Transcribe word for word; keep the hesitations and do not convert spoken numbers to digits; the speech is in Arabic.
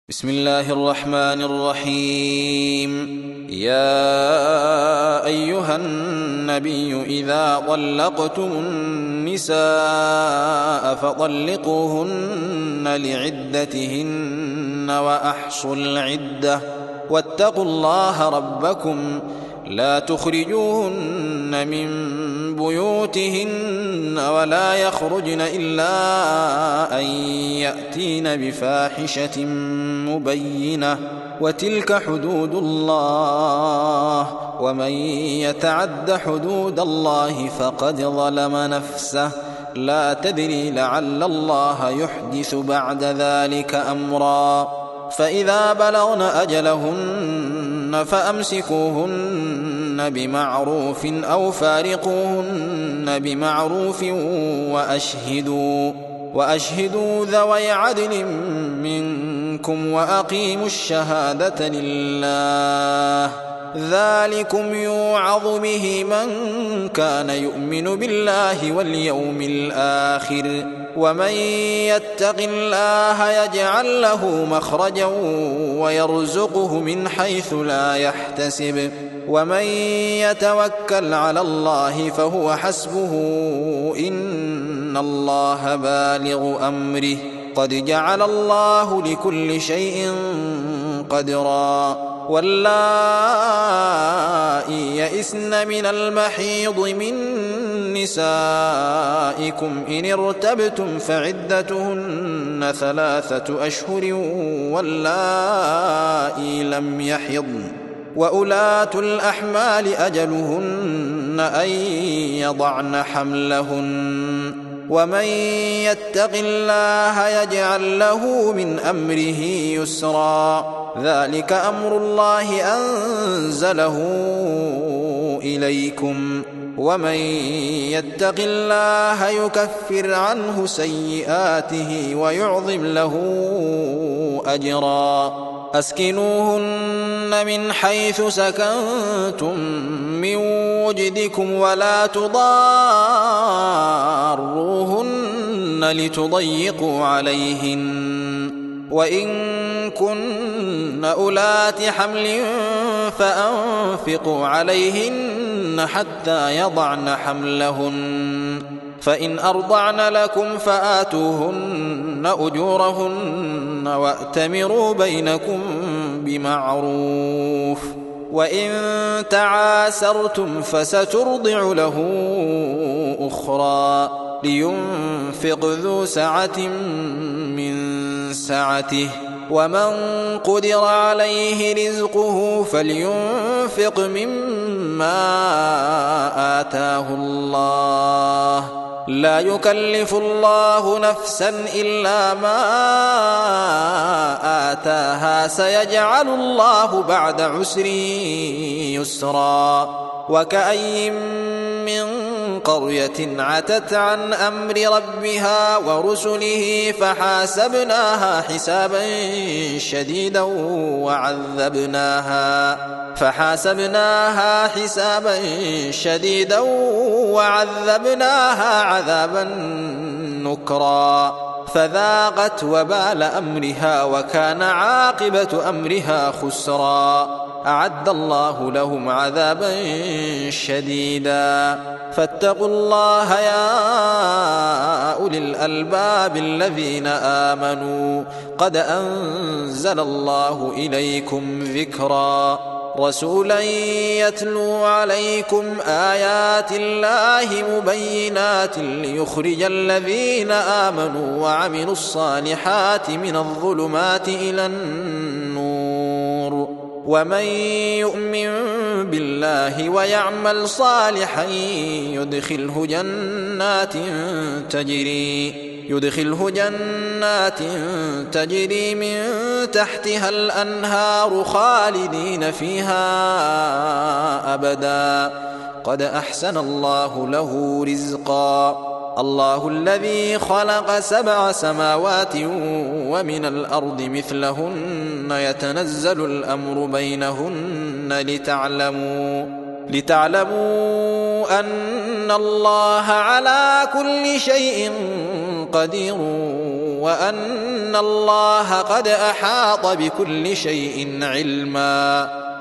بسم الله الرحمن الرحيم. يا أيها النبي إذا طلقتم النساء فطلقوهن لعدتهن وأحصوا العدة واتقوا الله ربكم لا تخرجوهن من بيوتهن ولا يخرجن إلا أن يأتين بفاحشة مبينة وتلك حدود الله ومن يتعد حدود الله فقد ظلم نفسه لا تدري لعل الله يحدث بعد ذلك أمرا. فإذا بلغن أجلهن فأمسكوهن بمعروف أو فارقوهن بمعروف وأشهدوا وأشهدوا ذوي عدل منكم وأقيموا الشهادة لله ذلكم يوعظ به من كان يؤمن بالله واليوم الآخر ومن يتق الله يجعل له مخرجا ويرزقه من حيث لا يحتسب ومن يتوكل على الله فهو حسبه إن الله بالغ أمره قد جعل الله لكل شيء قدرا. واللائي يئسن من المحيض من نسائكم إن ارتبتم فعدتهن ثلاثة أشهر واللائي لم يحضن وأولات الأحمال أجلهن أن يضعن حملهن ومن يتق الله يجعل له من أمره يسرا ذلك أمر الله أنزله إليكم ومن يتق الله يكفر عنه سيئاته ويعظم له أجرا. أسكنوهن من حيث سكنتم من وجدكم ولا تضاروهن لتضيقوا عليهن وإن كن أولات حمل فأنفقوا عليهن حتى يضعن حملهن فإن أرضعن لكم فآتوهن أجورهن وأتمروا بينكم بمعروف وإن تعاسرتم فسترضع له أخرى لينفق ذو سعة من سعته ومن قدر عليه رزقه فلينفق مما آتاه الله لا يكلف الله نفسا إلا ما آتاها سيجعل الله بعد عسر يسرا. وكأي من قرية عتت عن أمر ربها ورسله فحاسبناها حسابا شديدا وعذبناها فحاسبناها حسابا شديدا وعذبناها عذابا نكرا فذاقت وبال أمرها وكان عاقبة أمرها خسرا. أعد الله لهم عذابا شديدا فاتقوا الله يا أولي الألباب الذين آمنوا قد أنزل الله إليكم ذكرا رسولا يتلو عليكم آيات الله مبينات ليخرج الذين آمنوا وعملوا الصالحات من الظلمات إلى النور ومن يؤمن بالله ويعمل صالحا يدخله جنات تجري يدخله جنات تجري من تحتها الأنهار خالدين فيها أبدا قد أحسن الله له رزقا. الله الذي خلق سبع سماوات ومن الأرض مثلهن يتنزل الأمر بينهن لتعلموا لتعلموا أن الله على كل شيء قدير وأن الله قد أحاط بكل شيء علما.